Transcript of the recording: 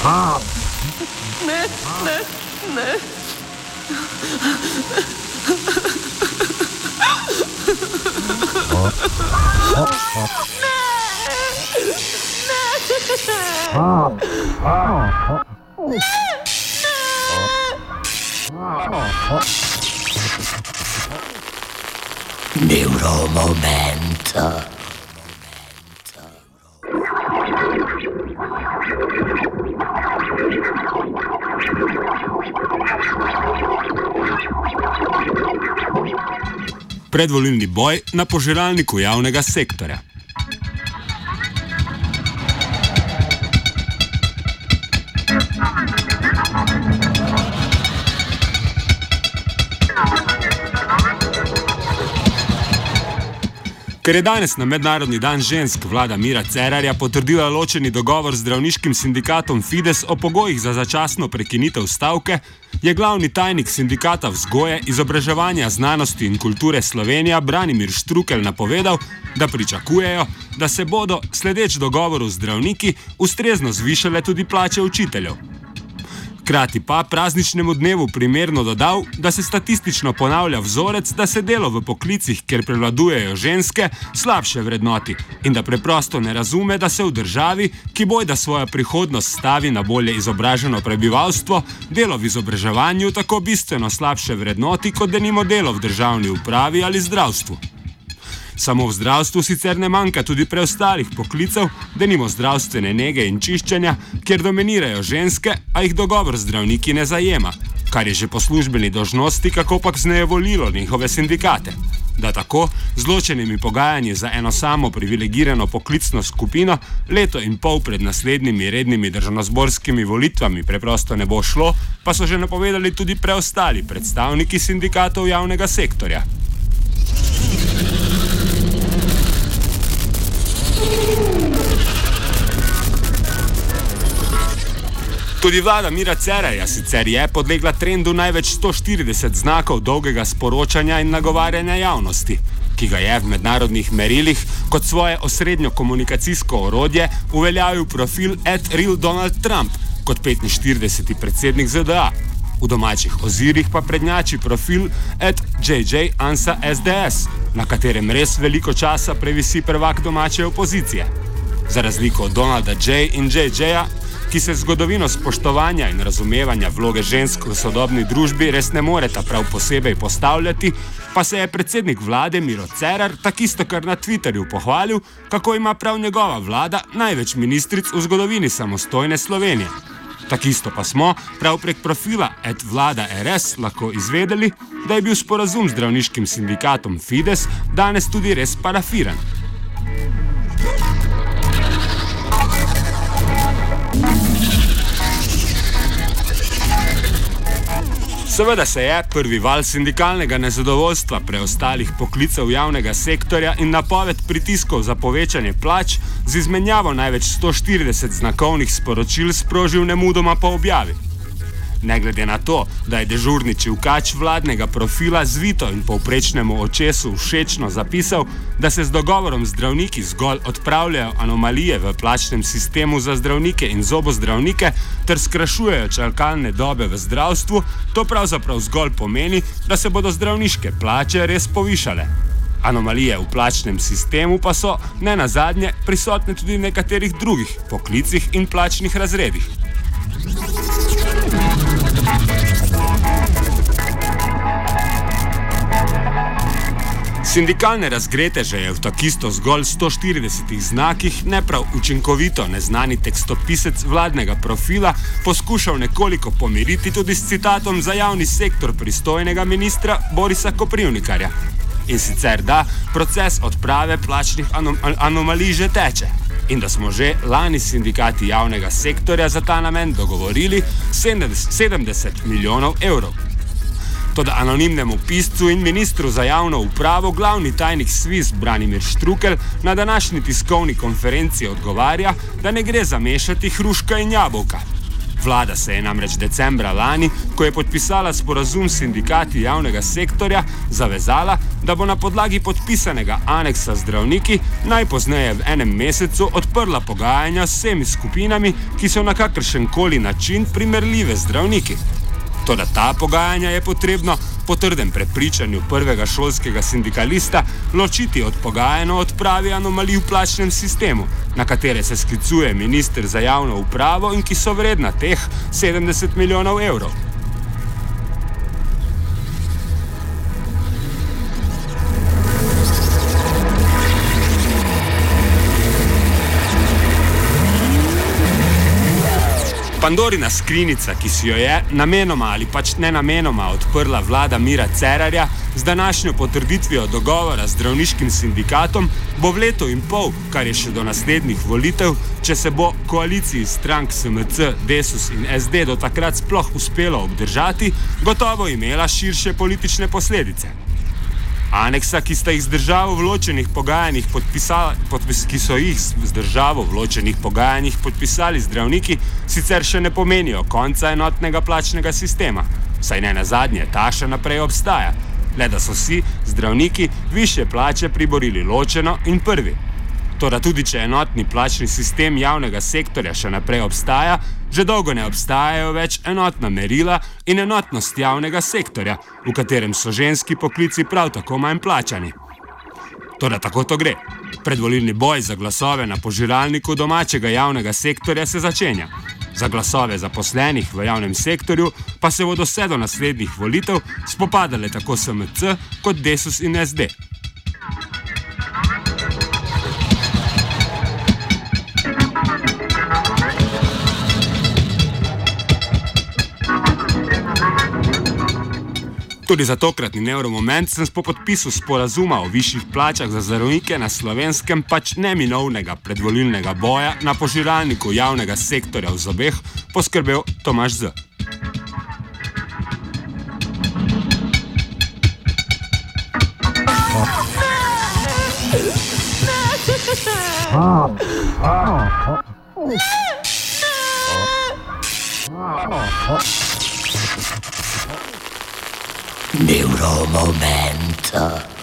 Ne. Neuromomento. Predvolilni boj na požiralniku javnega sektorja. Ker je danes na Mednarodni dan žensk vlada Mira Cerarja potrdila ločeni dogovor z zdravniškim sindikatom Fides o pogojih za začasno prekinitev stavke, je glavni tajnik sindikata vzgoje, izobraževanja, znanosti in kulture Slovenija Branimir Štrukelj napovedal, da pričakujejo, da se bodo, sledeč dogovoru z zdravniki, ustrezno zvišale tudi plače učiteljev. Hkrati pa prazničnemu dnevu primerno dodal, da se statistično ponavlja vzorec, da se delo v poklicih, kjer prevladujejo ženske, slabše vrednoti in da preprosto ne razume, da se v državi, ki bojda svojo prihodnost stavi na bolje izobraženo prebivalstvo, delo v izobraževanju tako bistveno slabše vrednoti, kot denimo delo v državni upravi ali zdravstvu. Samo v zdravstvu sicer ne manjka tudi preostalih poklicev, denimo zdravstvene nege in čiščenja, kjer dominirajo ženske, a jih dogovor z zdravniki ne zajema, kar je že po službeni dolžnosti kakopak znejevolilo njihove sindikate. Da tako, z ločenimi pogajanji za eno samo privilegirano poklicno skupino, leto in pol pred naslednjimi rednimi državnozborskimi volitvami preprosto ne bo šlo, pa so že napovedali tudi preostali predstavniki sindikatov javnega sektorja. Tudi vlada Mira Cerarja sicer je podlegla trendu največ 140 znakov dolgega sporočanja in nagovarjanja javnosti, ki ga je v mednarodnih merilih kot svoje osrednjo komunikacijsko orodje uveljavil profil @RealDonaldTrump kot 45. predsednik ZDA. V domačih ozirih pa prednjači profil @JJAnsa SDS, na katerem res veliko časa previsi prvak domače opozicije. Za razliko od Donalda J in JJ-ja, ki se zgodovino spoštovanja in razumevanja vloge žensk v sodobni družbi res ne moreta prav posebej postavljati, pa se je predsednik vlade Miro Cerar takisto kar na Twitterju pohvalil, kako ima prav njegova vlada največ ministric v zgodovini samostojne Slovenije. Takisto pa smo prav prek profila @vlada.rs lahko izvedeli, da je bil sporazum z zdravniškim sindikatom Fides danes tudi res parafiran. Seveda se je prvi val sindikalnega nezadovoljstva preostalih poklicev javnega sektorja in napoved pritiskov za povečanje plač z izmenjavo največ 140 znakovnih sporočil sprožil nemudoma po objavi. Ne glede na to, da je dežurni čivkač vladnega profila zvito in povprečnemu očesu všečno zapisal, da se z dogovorom zdravniki zgolj odpravljajo anomalije v plačnem sistemu za zdravnike in zobozdravnike ter skrašujejo čakalne dobe v zdravstvu, to pravzaprav zgolj pomeni, da se bodo zdravniške plače res povišale. Anomalije v plačnem sistemu pa so, ne nazadnje, prisotne tudi v nekaterih drugih poklicih in plačnih razredih. Sindikalne razgreteže je v takisto zgolj 140 znakih neprav učinkovito neznani tekstopisec vladnega profila poskušal nekoliko pomiriti tudi s citatom za javni sektor pristojnega ministra Borisa Koprivnikarja. In sicer da proces odprave plačnih anomalij že teče in da smo že lani sindikati javnega sektorja za ta namen dogovorili 70 milijonov evrov. Toda anonimnemu piscu in ministru za javno upravo glavni tajnik SVIZ Branimir Štrukelj na današnji tiskovni konferenci odgovarja, da ne gre zamešati hruška in jabolka. Vlada se je namreč decembra lani, ko je podpisala sporazum s sindikati javnega sektorja, zavezala, da bo na podlagi podpisanega aneksa zdravniki najpozneje v enem mesecu odprla pogajanja s vsemi skupinami, ki so na kakršenkoli način primerljive zdravniki. Toda ta pogajanja je potrebno, po trdem prepričanju prvega šolskega sindikalista, ločiti od pogajanj o odpravi anomalij v plačnem sistemu, na katere se sklicuje minister za javno upravo in ki so vredna teh 70 milijonov evrov. Pandorina skrinjica, ki si jo je namenoma ali pač nenamenoma odprla vlada Mira Cerarja z današnjo potrditvijo dogovora z zdravniškim sindikatom, bo v letu in pol, kar je še do naslednjih volitev, če se bo koaliciji strank SMC, Desus in SD do takrat sploh uspelo obdržati, gotovo imela širše politične posledice. Aneksa, ki sta jih z državo v ločenih pogajanjih podpisali zdravniki, sicer še ne pomenijo konca enotnega plačnega sistema, saj ne nazadnje ta še naprej obstaja, le da so si zdravniki višje plače priborili ločeno in prvi. Toda tudi če enotni plačni sistem javnega sektorja še naprej obstaja, že dolgo ne obstajajo več enotna merila in enotnost javnega sektorja, v katerem so ženski poklici prav tako manj plačani. Toda tako to gre. Predvolilni boj za glasove na požiralniku domačega javnega sektorja se začenja. Za glasove zaposlenih v javnem sektorju pa se bodo vse do naslednjih volitev spopadale tako SMC kot Desus in SD. Tudi za tokratni nevromoment sem po podpisu sporazuma o višjih plačah za zdravnike na Slovenskem pač neminovnega predvolilnega boja na požiralniku javnega sektorja v zobeh poskrbel Tomaž Z. Neuromoment.